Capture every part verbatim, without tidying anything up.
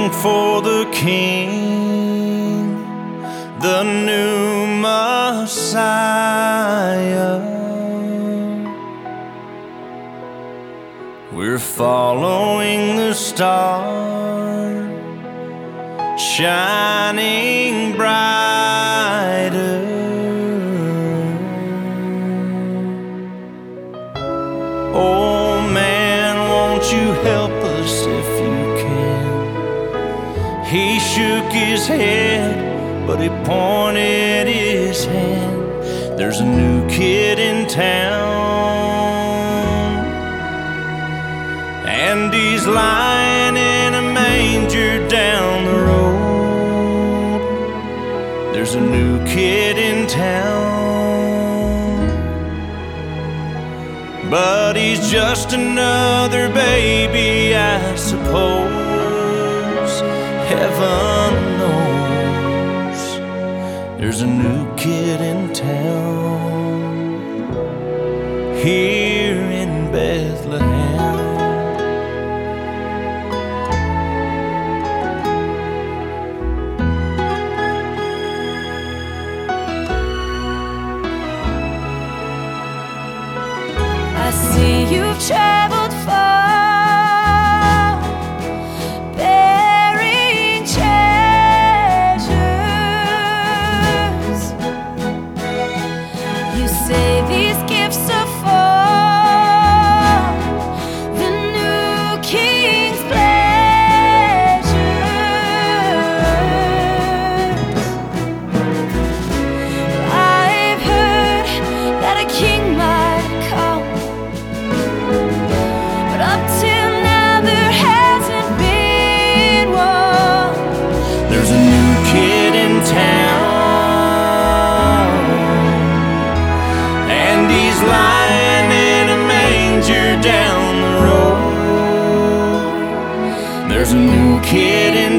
waiting for the King, the new Messiah. We're following the star, shining brighter. Oh man, won't you help us if you can? He shook his head, but he pointed his hand. There's a new kid in town, and he's lying in a manger down the road. There's a new kid in town, but he's just another baby, I suppose. Heaven knows there's a new kid in town here in Bethlehem. I see you've traveled far, bearing treasures. You say these gifts are for the new King's pleasures. I've heard that a king might come, but up till now there hasn't been one. There's a new kid in town, and he's lying in a manger down the road. There's a new kid in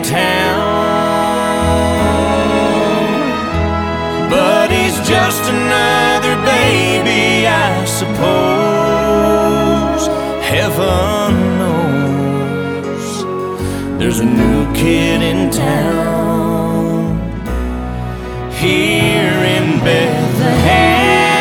town, but he's just another baby, I suppose. Heaven knows there's a new kid in town here in Bethlehem.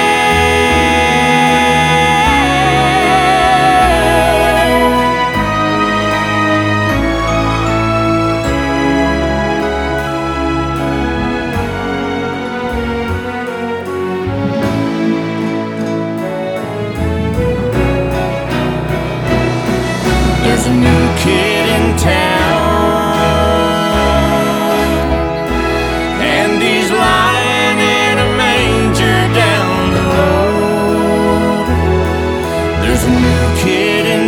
There's a new kid in town, and he's lying in a manger down the road. There's a new kid in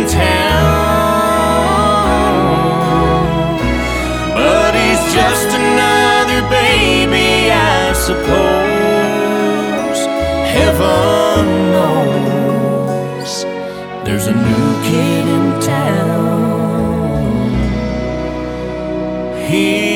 town, but he's just another baby, I suppose. Heaven knows there's a new kid in town. He